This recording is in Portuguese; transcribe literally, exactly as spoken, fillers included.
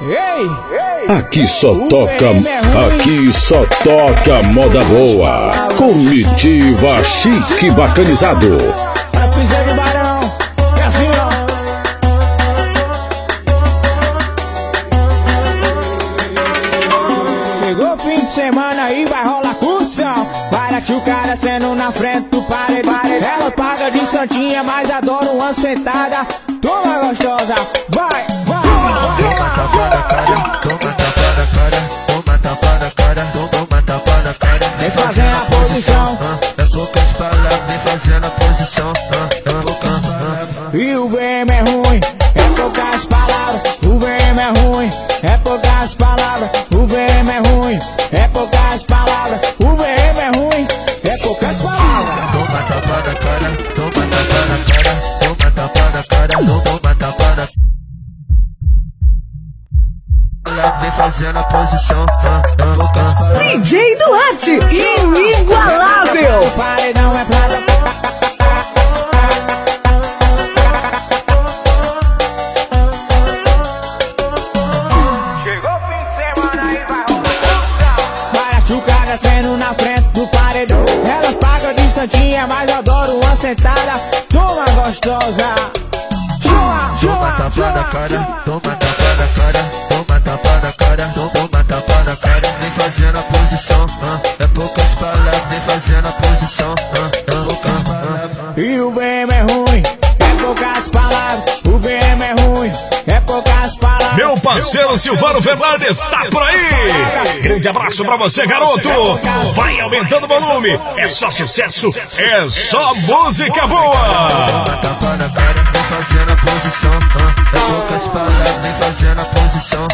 Aqui só toca, aqui só toca moda boa. Comitiva Chique Bacanizado. Chegou fim de semana e vai rolar curtição. Para que o cara sendo na frente do paredão. Ela paga de santinha, mas adora uma sentada. Toma gostosa, vai, vai. Toma tapa na cara, toma tapa na cara, toma tapa na cara, toma tapa na cara. Vem fazendo a posição, é poucas palavras, vem fazendo a posição. E o V M é ruim, é poucas palavras. O V M é ruim, é poucas palavras. O V M é ruim, é poucas palavras. O V M é ruim, é poucas palavras. Toma tapa na cara, toma tapa na cara, toma tapa na cara, toma tapa na cara. Vem fazendo a posição. D J Duarte, inigualável. Paredão é pra... Sendo na frente do paredão. Elas pagam de santinha, mas adoro uma sentada. Toma gostosa. Toma, toma tapa na cara, toma tapa na cara, toma tapa na cara, toma tapa na cara. Vem fazendo a posição, é poucas palavras, vem fazendo a posição, é poucas palavras. E o V M é ruim, é poucas palavras. O V M é ruim, é poucas palavras. Meu parceiro Silvano Fernandes tá por aí. Grande abraço pra você, garoto. Vai aumentando o volume. É só sucesso, é só música boa. Toma tapa na cara, vem fazendo a posição. É poucas palavras, vem fazendo a posição.